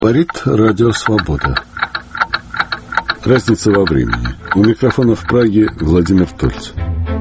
Говорит Радио Свобода. Разница во времени. У микрофона в Праге Владимир Тольц.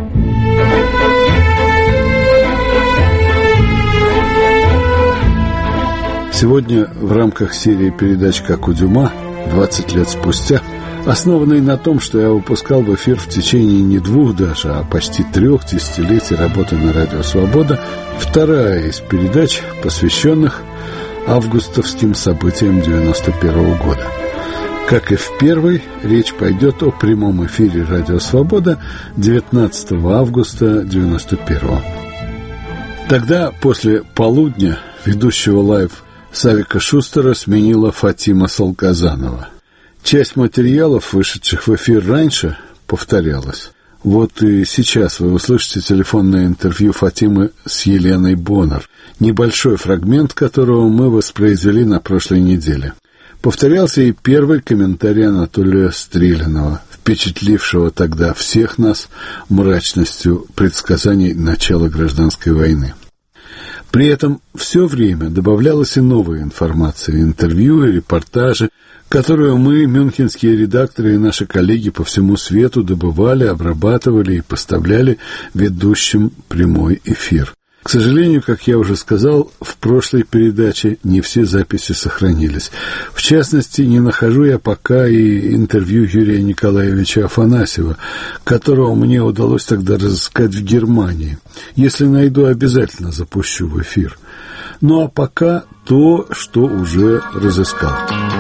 Сегодня в рамках серии передач «Как у Дюма» 20 лет спустя, основанной на том, что я выпускал в эфир в течение не 2 даже, а почти 3 десятилетий работы на Радио Свобода, вторая из передач, посвященных августовским событиям 91 года. Как и в первой, речь пойдет о прямом эфире Радио Свобода 19 августа 91. Тогда, после полудня, ведущего лайв Савика Шустера сменила Фатима Салказанова. Часть материалов, вышедших в эфир раньше, повторялась. Вот и сейчас вы услышите телефонное интервью Фатимы с Еленой Боннер, небольшой фрагмент которого мы воспроизвели на прошлой неделе. Повторялся и первый комментарий Анатолия Стрелянова, впечатлившего тогда всех нас мрачностью предсказаний начала гражданской войны. При этом все время добавлялась и новая информация, интервью и репортажи, которую мы, мюнхенские редакторы и наши коллеги по всему свету, добывали, обрабатывали и поставляли ведущим прямой эфир. К сожалению, как я уже сказал, в прошлой передаче не все записи сохранились. В частности, не нахожу я пока и интервью Юрия Николаевича Афанасьева, которого мне удалось тогда разыскать в Германии. Если найду, обязательно запущу в эфир. Ну а пока то, что уже разыскал.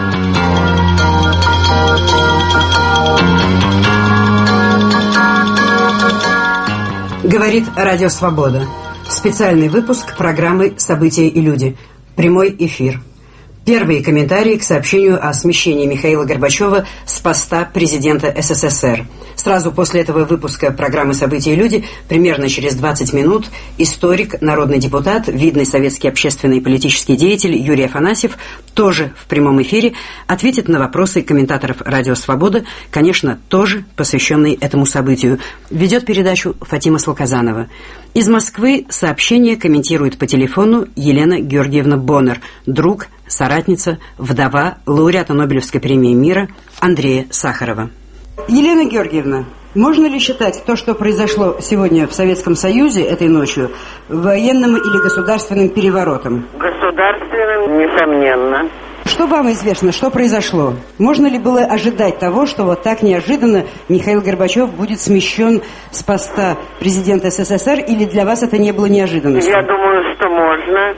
Говорит Радио Свобода. Специальный выпуск программы «События и люди». Прямой эфир. Первые комментарии к сообщению о смещении Михаила Горбачева с поста президента СССР. Сразу после этого выпуска программы «События и люди», примерно через 20 минут, историк, народный депутат, видный советский общественный и политический деятель Юрий Афанасьев, тоже в прямом эфире, ответит на вопросы комментаторов «Радио Свобода», конечно, тоже посвященные этому событию. Ведет передачу Фатима Салказанова. Из Москвы сообщение комментирует по телефону Елена Георгиевна Боннер, друг, соратница, вдова лауреата Нобелевской премии мира Андрея Сахарова. Елена Георгиевна, можно ли считать то, что произошло сегодня в Советском Союзе этой ночью, военным или государственным переворотом? Государственным, несомненно. Что вам известно, что произошло? Можно ли было ожидать того, что вот так неожиданно Михаил Горбачев будет смещен с поста президента СССР, или для вас это не было неожиданностью? Я думаю, что можно.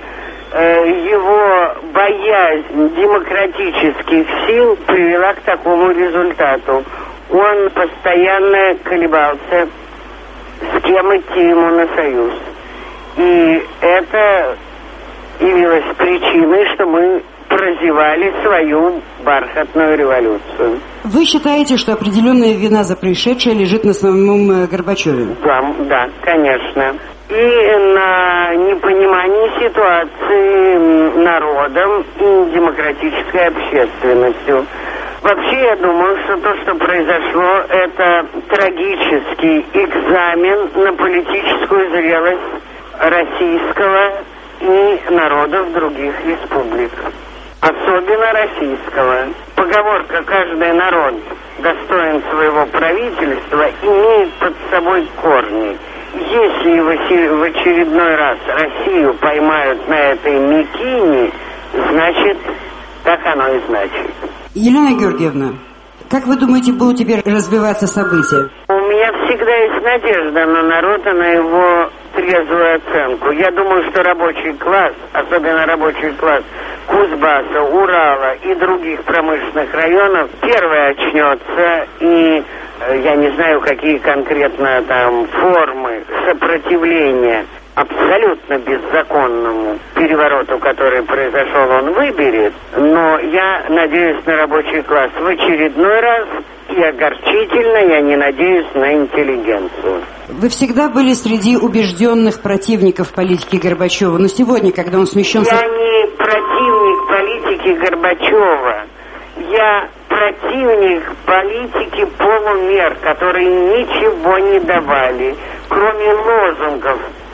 Его боязнь демократических сил привела к такому результату. Он постоянно колебался, с кем идти ему на союз. И это явилось причиной, что мы прозевали свою бархатную революцию. Вы считаете, что определенная вина за происшедшее лежит на самом Горбачеве? Да, конечно. И на непонимании ситуации народом и демократической общественностью. Вообще, я думаю, что то, что произошло, это трагический экзамен на политическую зрелость российского и народов других республик. Особенно российского. Поговорка «каждый народ достоин своего правительства» имеет под собой корни. Если в очередной раз Россию поймают на этой мякине, значит, так оно и значит. Елена Георгиевна, как вы думаете, будут теперь развиваться события? У меня всегда есть надежда на народ и на его трезвую оценку. Я думаю, что рабочий класс, особенно рабочий класс Кузбасса, Урала и других промышленных районов, первый очнется, и я не знаю, какие конкретно там формы сопротивления абсолютно беззаконному перевороту, который произошел, он выберет. Но я надеюсь на рабочий класс в очередной раз, и огорчительно я не надеюсь на интеллигенцию. Вы всегда были среди убежденных противников политики Горбачева, но сегодня, когда он смещен... Я не противник политики Горбачева. Я противник политики полумер, которые ничего не давали, кроме лозунгов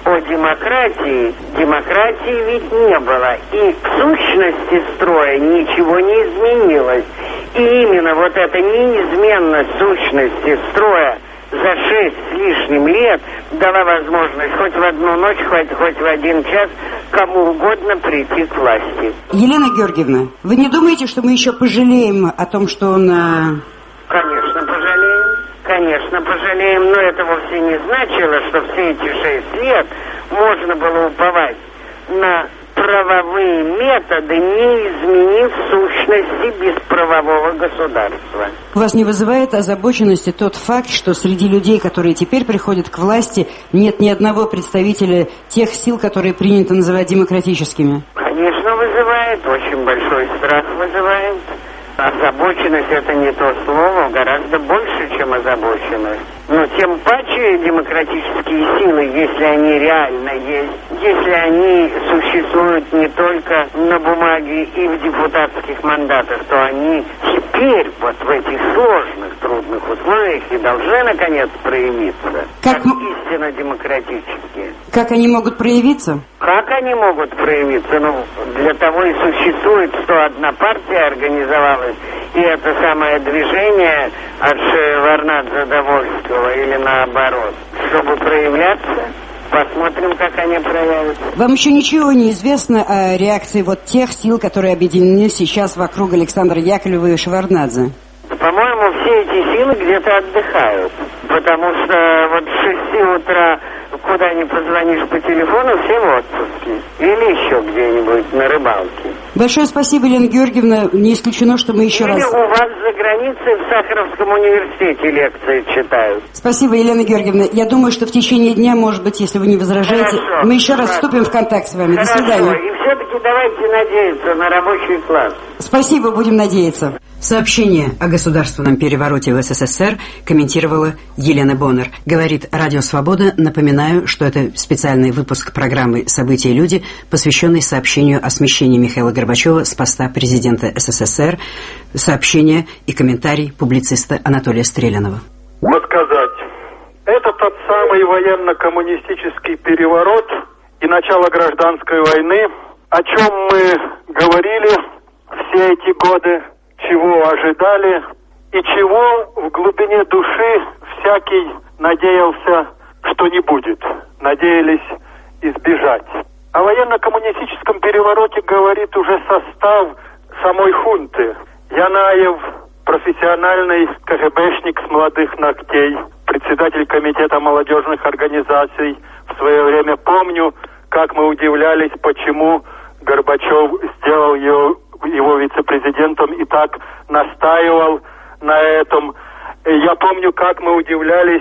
о демократии, демократии ведь не было. И в сущности строя ничего не изменилось. И именно вот эта неизменность сущности строя за 6 с лишним лет дала возможность хоть в одну ночь, хоть в один час кому угодно прийти к власти. Елена Георгиевна, вы не думаете, что мы еще пожалеем о том, что он... Конечно, пожалеем. Конечно, пожалеем, но это вовсе не значило, что все эти 6 лет можно было уповать на правовые методы, не изменив сущности бесправового государства. Вас не вызывает озабоченности тот факт, что среди людей, которые теперь приходят к власти, нет ни одного представителя тех сил, которые принято называть демократическими? Конечно, вызывает, очень большой страх вызывает. Озабоченность — это не то слово, гораздо больше, чем озабоченность. Но тем паче демократические силы, если они реально есть, если они существуют не только на бумаге и в депутатских мандатах, то они теперь вот в этих сложных, трудных условиях и должны, наконец, проявиться как истинно демократические. Как они могут проявиться? Как они могут проявиться? Ну, для того и существует 101 партия, организовалась, и это самое движение от Шеварнадзе до Вольского, или наоборот, чтобы проявляться. Посмотрим, как они проявятся. Вам еще ничего не известно о реакции вот тех сил, которые объединены сейчас вокруг Александра Яковлева и Шеварднадзе? По-моему, все эти силы где-то отдыхают. Потому что вот с 6 утра, куда ни позвонишь по телефону, все в отпуске. Или еще где-нибудь на рыбалке. Большое спасибо, Елена Георгиевна. Не исключено, что мы еще Или раз... у вас за границей в Сахаровском университете лекции читают. Спасибо, Елена Георгиевна. Я думаю, что в течение дня, может быть, если вы не возражаете, хорошо, мы еще раз вступим в контакт с вами. Хорошо. До свидания. И все-таки давайте надеяться на рабочий класс. Спасибо, будем надеяться. Сообщение о государственном перевороте в СССР комментировала Елена Боннер. Говорит Радио Свобода. Напоминаю, что это специальный выпуск программы «События и люди», посвященный сообщению о смещении Михаила Горбачева с поста президента СССР. Сообщение и комментарий публициста Анатолия Стрелянова. Сказать, это тот самый военно-коммунистический переворот и начало гражданской войны, о чем мы говорили все эти годы, чего ожидали и чего в глубине души всякий надеялся, что не будет. Надеялись избежать. О военно-коммунистическом перевороте говорит уже состав самой хунты. Янаев, профессиональный КГБшник с молодых ногтей, председатель комитета молодежных организаций. В свое время помню, как мы удивлялись, почему Горбачев сделал его вице-президентом и так настаивал на этом. Я помню, как мы удивлялись,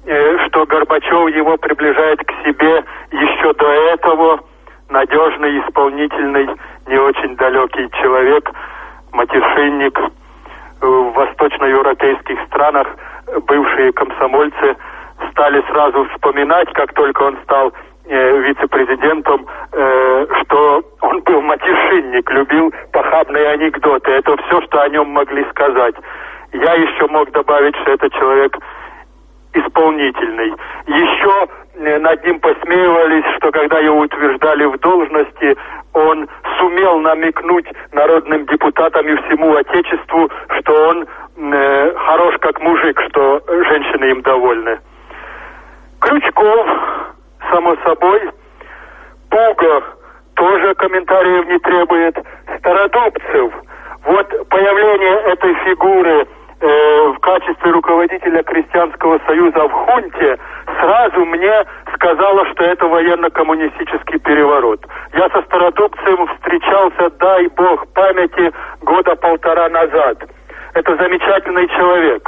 что Горбачев его приближает к себе еще до этого. Надежный, исполнительный, не очень далекий человек, матершинник. В восточноевропейских странах бывшие комсомольцы стали сразу вспоминать, как только он стал вице-президентом, что он был матершинник, любил похабные анекдоты. Это все, что о нем могли сказать. Я еще мог добавить, что это человек исполнительный. Еще над ним посмеивались, что когда его утверждали в должности, он сумел намекнуть народным депутатам и всему Отечеству, что он хорош как мужик, что женщины им довольны. Крючков, само собой. Пуга тоже комментариев не требует. Стародубцев. Вот появление этой фигуры в качестве руководителя Крестьянского союза в хунте сразу мне сказала, что это военно-коммунистический переворот. Я со Стародубцевым встречался, дай бог памяти, 1.5 года назад. Это замечательный человек.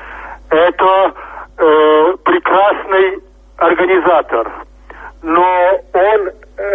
Это прекрасный организатор. Но он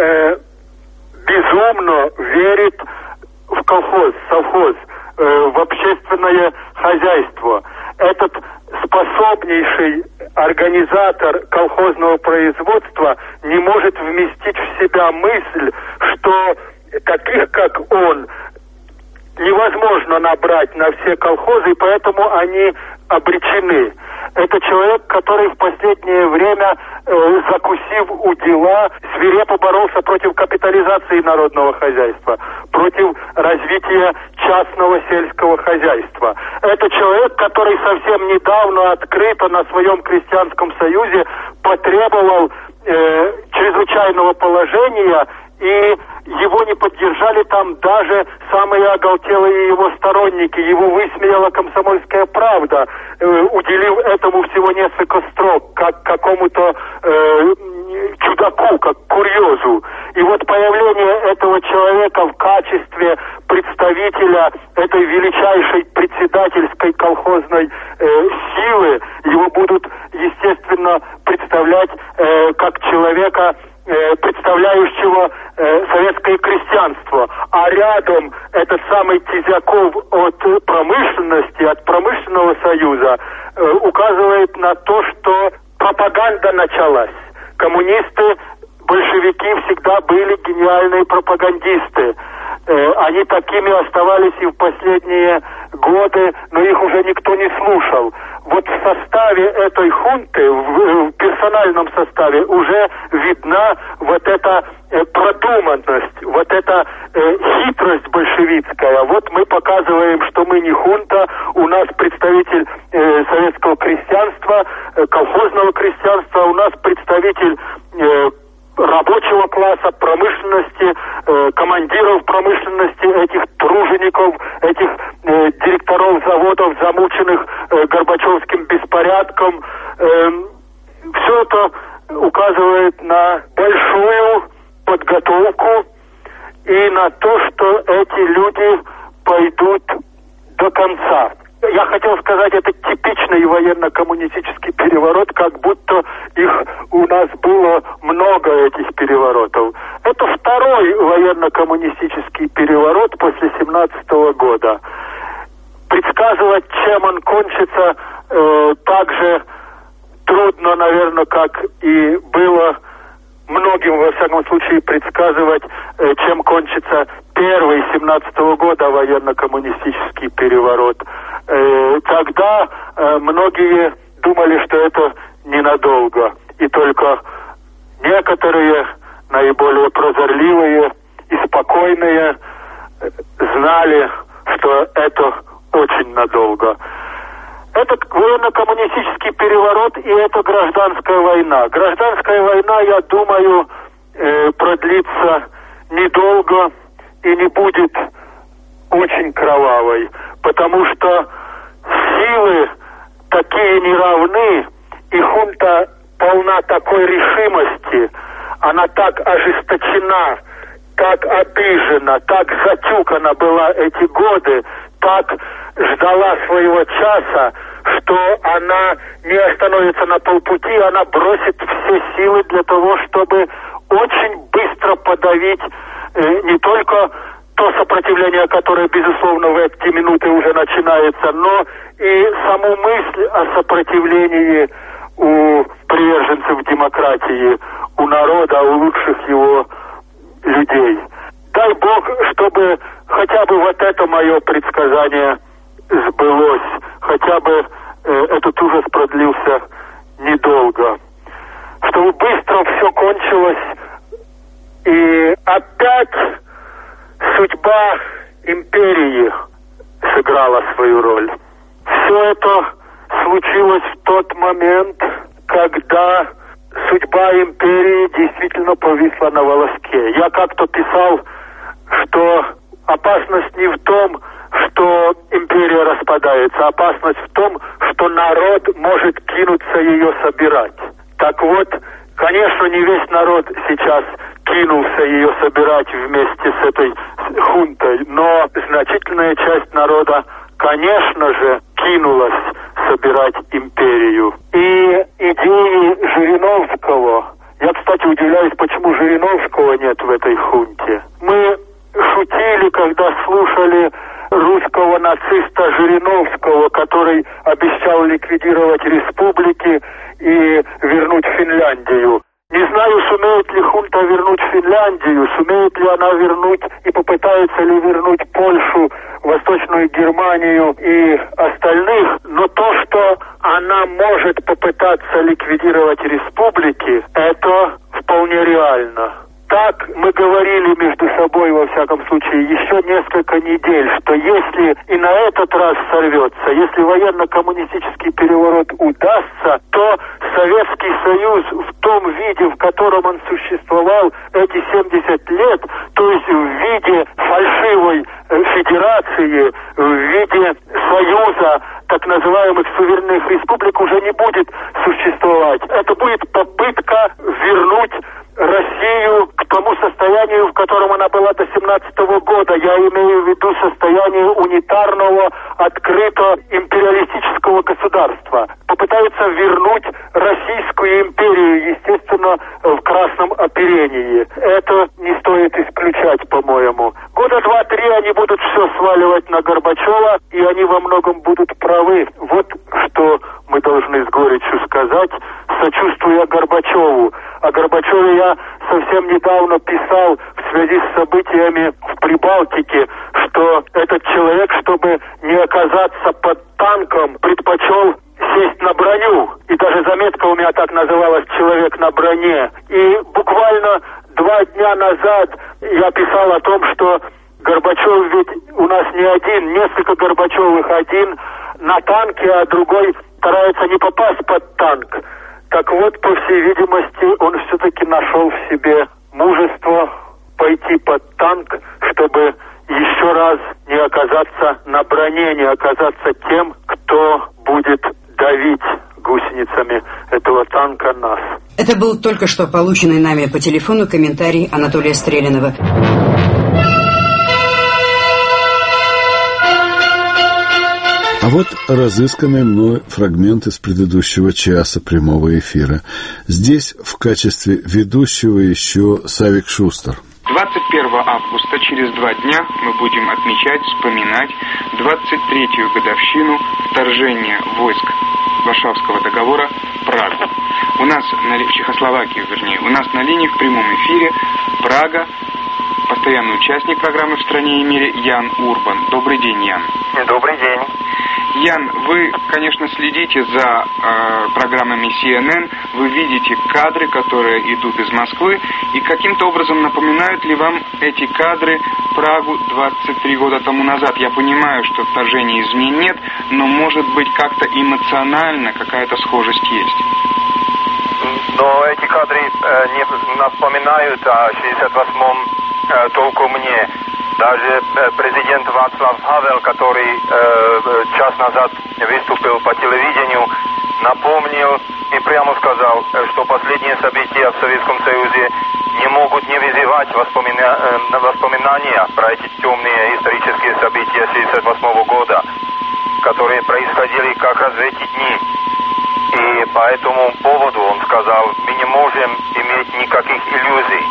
безумно верит в колхоз, совхоз, в общественное хозяйство. Этот способнейший организатор колхозного производства не может вместить в себя мысль, что таких, как он, невозможно набрать на все колхозы, и поэтому они обречены. Это человек, который в последнее время, закусив у дела, свирепо боролся против капитализации народного хозяйства, против развития частного сельского хозяйства. Это человек, который совсем недавно открыто на своем крестьянском союзе потребовал чрезвычайного положения, и его не поддержали там даже самые оголтелые его сторонники. Его высмеяла «Комсомольская правда», уделив этому всего несколько строк, как какому-то чудаку, как курьезу. И вот появление этого человека в качестве представителя этой величайшей председательской колхозной силы, его будут, естественно, представлять как человека, представляющего советское крестьянство. А рядом этот самый Тизяков от промышленности, от промышленного союза, указывает на то, что пропаганда началась. Коммунисты, большевики всегда были гениальные пропагандисты. Они такими оставались и в последние годы, но их уже никто не слушал. Вот в составе этой хунты, в персональном составе, уже видна вот эта продуманность, вот эта хитрость большевистская. Вот мы показываем, что мы не хунта, у нас представитель советского крестьянства, колхозного крестьянства, у нас представитель рабочего класса, промышленности, командиров промышленности, этих тружеников, этих директоров заводов, замученных Горбачевским беспорядком. Все это указывает на большую подготовку и на то, что эти люди пойдут до конца. Я хотел сказать, это типичный военно-коммунистический переворот, как будто их у нас было много, этих переворотов. Это второй военно-коммунистический переворот после 17-го года. Предсказывать, чем он кончится, так же трудно, наверное, как и было многим, во всяком случае, предсказывать, чем кончится первый 17-го года военно-коммунистический переворот. Тогда многие думали, что это ненадолго, и только некоторые, наиболее прозорливые и спокойные, знали, что это очень надолго. Это военно-коммунистический переворот, и это гражданская война. Гражданская война, я думаю, продлится недолго и не будет очень кровавой, потому что силы такие неравны, и хунта полна такой решимости, она так ожесточена, так обижена, так затюкана была эти годы, так ждала своего часа, что она не остановится на полпути, она бросит все силы для того, чтобы очень быстро подавить не только то сопротивление, которое, безусловно, в эти минуты уже начинается, но и саму мысль о сопротивлении у приверженцев демократии, у народа, у лучших его людей. Дай Бог, чтобы хотя бы вот это мое предсказание сбылось, хотя бы этот ужас продлился недолго, чтобы быстро все кончилось, и опять судьба империи сыграла свою роль. Все это случилось в тот момент, когда судьба империи действительно повисла на волоске. Я как-то писал, что опасность не в том, что империя распадается, опасность в том, что народ может кинуться ее собирать. Так вот, конечно, не весь народ сейчас кинулся ее собирать вместе с этой хунтой, но значительная часть народа, конечно же, кинулась собирать империю. И идеи Жириновского, я, кстати, удивляюсь, почему Жириновского нет в этой хунте. Мы шутили, когда слушали русского нациста Жириновского, который обещал ликвидировать республики и вернуть Финляндию. Не знаю, сумеет ли хунта вернуть Финляндию, сумеет ли она вернуть и попытается ли вернуть Польшу, Восточную Германию и остальных, но то, что она может попытаться ликвидировать республики, это вполне реально. Так мы говорили между собой, во всяком случае, еще несколько недель, что если и на этот раз сорвется, если военно-коммунистический переворот удастся, то Советский Союз в том виде, в котором он существовал эти 70 лет, то есть в виде фальшивой федерации, в виде союза так называемых суверенных республик, уже не будет существовать. Это будет попытка вернуть Россию к тому состоянию, в котором она была до 17-го года. Я имею в виду состояние унитарного, открытого империалистического государства. Попытаются вернуть Российскую империю, естественно, в красном оперении. Это не стоит исключать, по-моему. Года 2-3 они будут все сваливать на Горбачева, и они во многом будут правы. Вот что мы должны с горечью сказать, сочувствуя Горбачеву. О Горбачеве я совсем недавно писал в связи с событиями в Прибалтике, что этот человек, чтобы не оказаться под танком, предпочел сесть на броню. И даже заметка у меня так называлась «Человек на броне». И буквально 2 дня назад я писал о том, что Горбачев ведь у нас не один, несколько Горбачевых, один на танке, а другой старается не попасть под танк. Так вот, по всей видимости, он все-таки нашел в себе мужество пойти под танк, чтобы еще раз не оказаться на броне, не оказаться тем, кто будет давить гусеницами этого танка нас. Это был только что полученный нами по телефону комментарий Анатолия Стрелянова. А вот разысканный мной фрагмент из предыдущего часа прямого эфира. Здесь в качестве ведущего еще Савик Шустер. 21 августа, через 2 дня, мы будем отмечать, вспоминать 23-ю годовщину вторжения войск Варшавского договора в Прагу. У нас, в Чехословакию, вернее, у нас на линии в прямом эфире Прага, постоянный участник программы «В стране и мире» Ян Урбан. Добрый день, Ян. Добрый день. Ян, вы, конечно, следите за программами CNN, вы видите кадры, которые идут из Москвы, и каким-то образом напоминают ли вам эти кадры Прагу 23 года тому назад? Я понимаю, что вторжения измен нет, но, может быть, как-то эмоционально какая-то схожесть есть. Но эти кадры не напоминают о 68-м толком мне. Даже президент Václav Havel, который час назад выступил по телевидению, напомнил и прямо сказал, что последние события в Советском Союзе не могут не вызывать воспоминания про эти темные исторические события 1968 года, которые происходили как раз в эти дни. И по этому поводу он сказал, мы не можем иметь никаких иллюзий.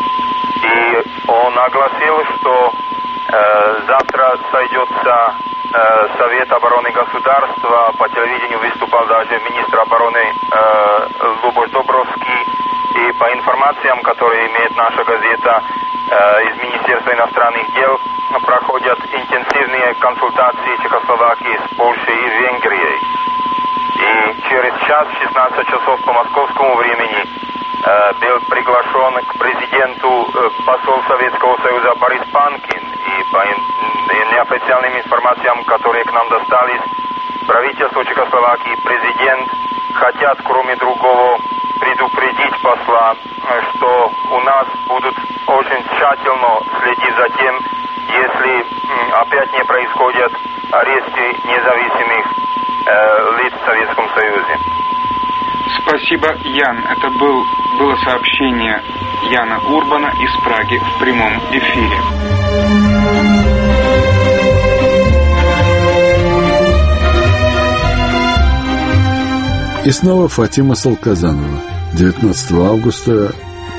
И он огласил, что завтра сойдется Совет обороны государства, по телевидению выступал даже министр обороны Лубош Добровский, и по информациям, которые имеет наша газета из Министерства иностранных дел, проходят интенсивные консультации Чехословакии с Польшей и Венгрией. И через час, 16 часов по московскому времени, был приглашен к президенту посол Советского Союза Борис Панкин. И по неофициальным информациям, которые к нам достались, правительство Чехословакии, президент хотят, кроме другого, предупредить посла, что у нас будут очень тщательно следить за тем, если опять не происходят аресты независимых лиц в Советском Союзе. Спасибо, Ян. Это было сообщение Яна Урбана из Праги в прямом эфире. И снова Фатима Салказанова. 19 августа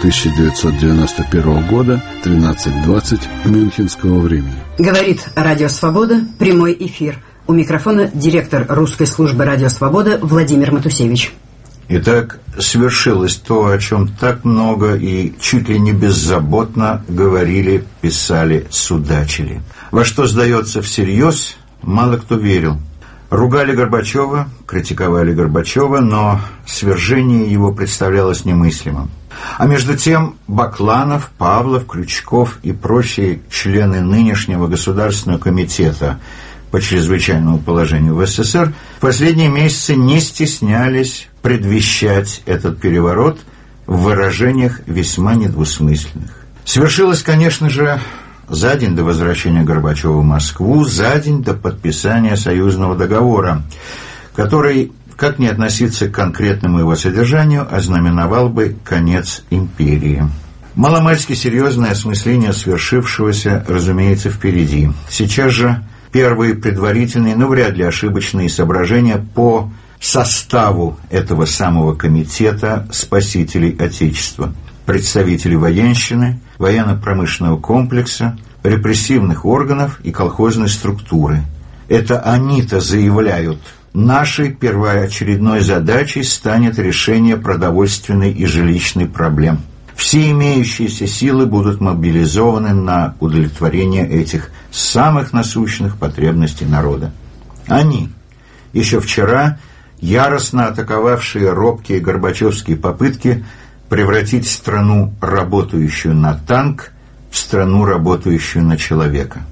1991 года, 13:20 мюнхенского времени. Говорит Радио Свобода, прямой эфир. У микрофона директор русской службы Радио Свобода Владимир Матусевич. Итак, свершилось то, о чем так много и чуть ли не беззаботно говорили, писали, судачили. Во что сдается всерьез, мало кто верил. Ругали Горбачева, критиковали Горбачева, но свержение его представлялось немыслимым. А между тем Бакланов, Павлов, Крючков и прочие члены нынешнего Государственного комитета по чрезвычайному положению в СССР в последние месяцы не стеснялись предвещать этот переворот в выражениях весьма недвусмысленных. Свершилось, конечно же, за день до возвращения Горбачева в Москву, за день до подписания союзного договора, который, как ни относиться к конкретному его содержанию, ознаменовал бы конец империи. Маломальски серьезное осмысление свершившегося, разумеется, впереди. Сейчас же первые предварительные, но вряд ли ошибочные соображения по составу этого самого комитета спасителей Отечества. Представители военщины, военно-промышленного комплекса, репрессивных органов и колхозной структуры. Это они-то заявляют: нашей первоочередной задачей станет решение продовольственной и жилищной проблем. Все имеющиеся силы будут мобилизованы на удовлетворение этих самых насущных потребностей народа. Они, еще вчера яростно атаковавшие робкие горбачевские попытки превратить страну, работающую на танк, в страну, работающую на человека.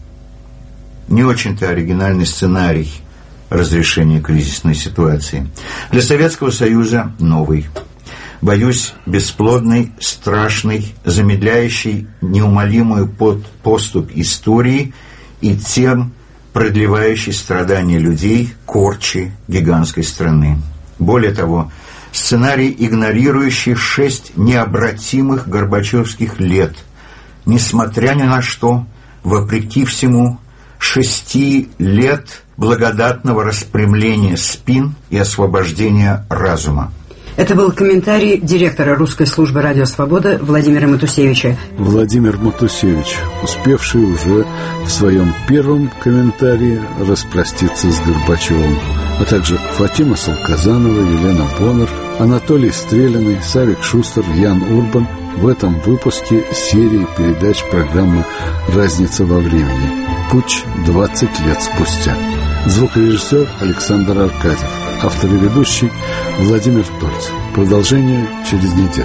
Не очень-то оригинальный сценарий разрешения кризисной ситуации. Для Советского Союза новый. Боюсь, бесплодный, страшный, замедляющий неумолимую поступь истории и тем продлевающий страдания людей корчи гигантской страны. Более того, сценарий, игнорирующий 6 необратимых горбачевских лет, несмотря ни на что, вопреки всему, 6 лет благодатного распрямления спин и освобождения разума. Это был комментарий директора русской службы «Радио Свобода» Владимира Матусевича. Владимир Матусевич, успевший уже в своем первом комментарии распроститься с Горбачевым, а также Фатима Салказанова, Елена Боннер, Анатолий Стреляный, Савик Шустер, Ян Урбан в этом выпуске серии передач программы «Разница во времени. Путч 20 лет спустя». Звукорежиссер Александр Аркадьев. Автор и ведущий Владимир Тольц. Продолжение через неделю.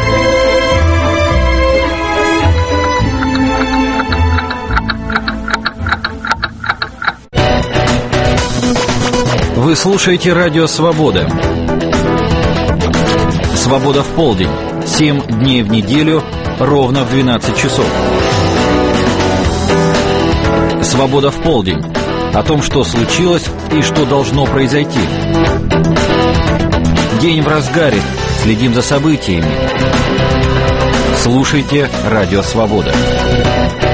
Вы слушаете «Радио Свобода». «Свобода в полдень». 7 дней в неделю, ровно в 12 часов. «Свобода в полдень». О том, что случилось и что должно произойти. День в разгаре. Следим за событиями. Слушайте «Радио Свобода».